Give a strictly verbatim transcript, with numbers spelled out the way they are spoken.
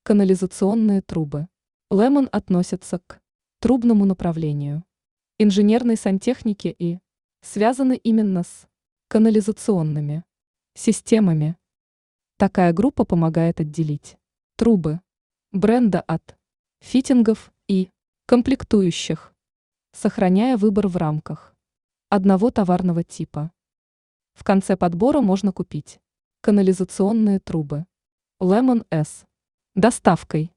Канализационные трубы. Лемон относится к трубному направлению инженерной сантехники и связаны именно с канализационными системами. Такая группа помогает отделить трубы бренда от фиттингов и комплектующих, сохраняя выбор в рамках одного товарного типа. В конце подбора можно купить канализационные трубы Lemon S доставкой